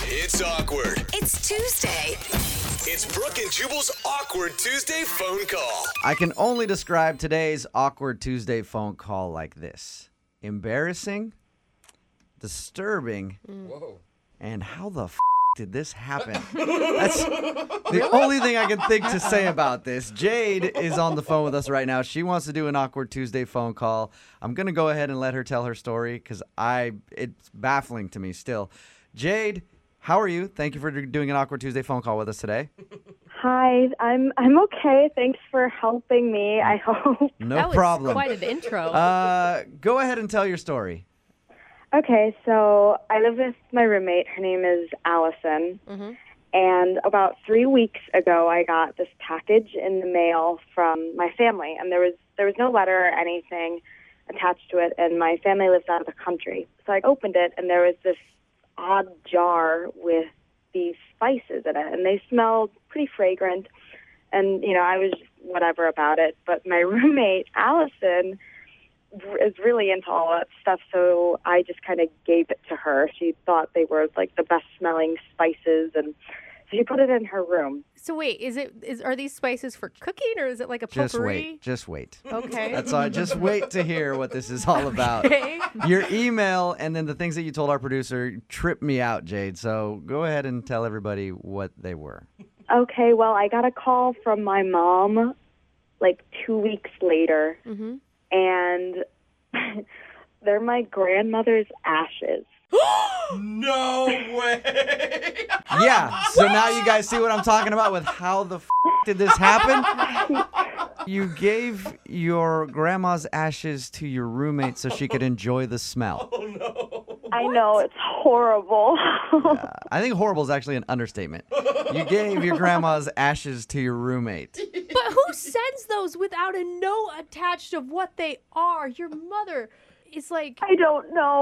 It's awkward. It's Tuesday. It's Brooke and Jubal's Awkward Tuesday phone call. I can only describe today's Awkward Tuesday phone call like this: embarrassing, disturbing, and how the did this happen? That's the only thing I can think to say about this. Jade is on the phone with us right now. She wants to do an Awkward Tuesday phone call. I'm going to go ahead and let her tell her story because it's baffling to me still. Jade, how are you? Thank you for doing an Awkward Tuesday phone call with us today. Hi, I'm okay. Thanks for helping me, I hope. No problem. Quite an intro. Go ahead and tell your story. Okay, so I live with my roommate. Her name is Allison. Mm-hmm. And about 3 weeks ago, I got this package in the mail from my family. And there was no letter or anything attached to it. And my family lives out of the country. So I opened it, and there was this odd jar with these spices in it. And they smelled pretty fragrant. And, I was whatever about it. But my roommate, Allison, is really into all that stuff, so I just kind of gave it to her. She thought they were like the best smelling spices, and so she put it in her room. So wait, are these spices for cooking, or is it like a potpourri? Just wait. Okay. That's all. Just wait to hear what this is all about. Okay. Your email and then the things that you told our producer tripped me out, Jade. So go ahead and tell everybody what they were. Okay, well, I got a call from my mom like 2 weeks later. Mm-hmm. And they're my grandmother's ashes. No way! Yeah, so now you guys see what I'm talking about with how the did this happen? You gave your grandma's ashes to your roommate so she could enjoy the smell. Oh no! I know, it's horrible. I think horrible is actually an understatement. You gave your grandma's ashes to your roommate. But who sends those without a note attached of what they are? Your mother is like... I don't know.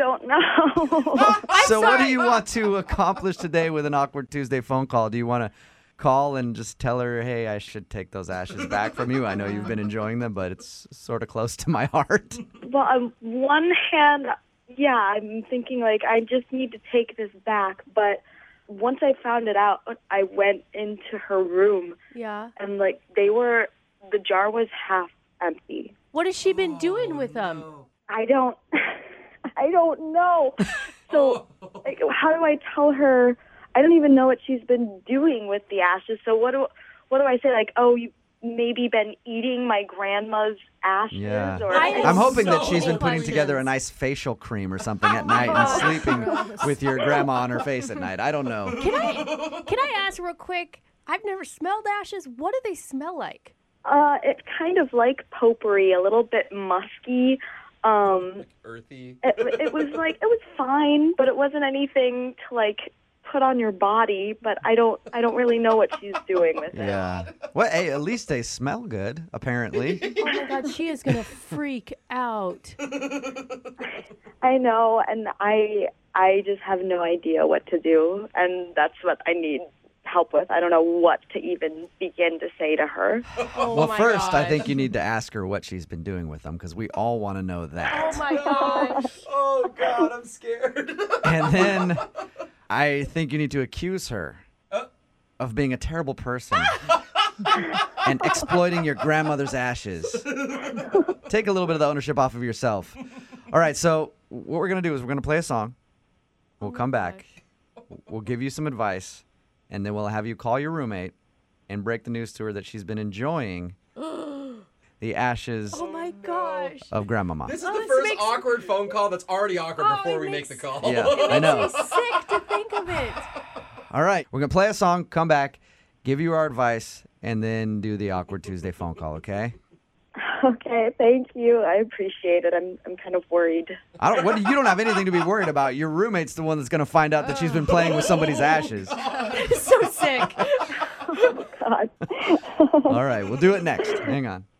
So what do you want to accomplish today with an Awkward Tuesday phone call? Do you want to call and just tell her, hey, I should take those ashes back from you? I know you've been enjoying them, but it's sort of close to my heart. Well, on one hand, yeah, I'm thinking like I just need to take this back, but once I found it out, I went into her room. Yeah. And like the jar was half empty. What has she been doing with them? I don't know. So like, how do I tell her? I don't even know what she's been doing with the ashes. So what do I say? Like, oh, you maybe been eating my grandma's ashes? Yeah. Or I'm hoping that so she's been putting questions. together a nice facial cream or something at night and sleeping with your grandma on her face at night. I don't know. Can I ask real quick? I've never smelled ashes. What do they smell like? It's kind of like potpourri, a little bit musky. Earthy. It was fine, but it wasn't anything to like put on your body. But I don't really know what she's doing with it. Yeah. Well, hey, at least they smell good, apparently. Oh my God, she is gonna freak out. I know, and I just have no idea what to do, and that's what I need help with. I don't know what to even begin to say to her. Oh Well, my first, I gosh. think you need to ask her what she's been doing with them because we all want to know Oh that. my gosh. Oh God, I'm scared. And then I think you need to accuse her of being a terrible person and exploiting your grandmother's ashes. Take a little bit of the ownership off of yourself. All right, so what we're going to do is we're going to play a song. We'll come back. We'll give you some advice, and then we'll have you call your roommate and break the news to her that she's been enjoying the ashes Oh my gosh. of Grandmama. This is Oh, the this first makes- awkward phone call that's already awkward Oh, before it we make makes- the call. Yeah, I know. Makes me sick to think of it. All right, we're going to play a song, come back, give you our advice, and then do the Awkward Tuesday phone call, okay? Okay, thank you. I appreciate it. I'm kind of worried. You don't have anything to be worried about. Your roommate's the one that's going to find out that she's been playing with somebody's ashes. So sick. God. All right, we'll do it next. Hang on.